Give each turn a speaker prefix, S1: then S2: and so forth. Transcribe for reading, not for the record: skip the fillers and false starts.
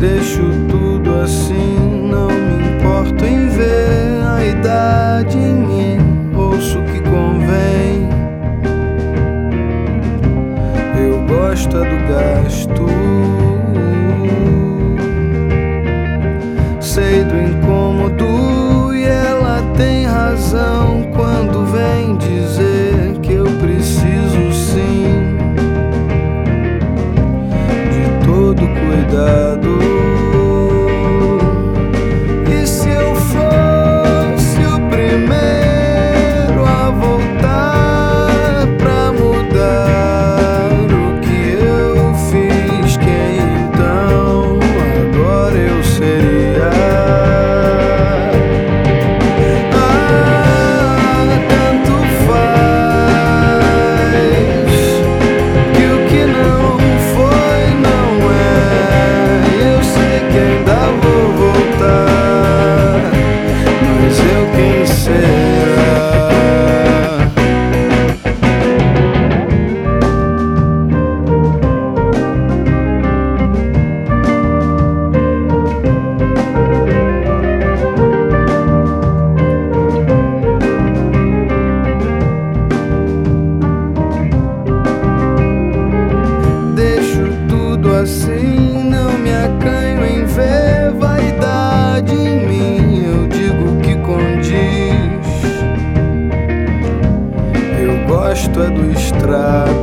S1: Deixo tudo assim, não me importo em ver a idade em mim. Ouço o que convém, eu gosto é do gasto. Sei do incômodo e ela tem razão quando vem dizer que eu preciso sim de todo cuidado. E se eu fosse o primeiro a voltar pra mudar o que eu fiz, quem então agora eu seria? Assim, não me acanho em ver vaidade em mim. Eu digo o que condiz, eu gosto é do estrago.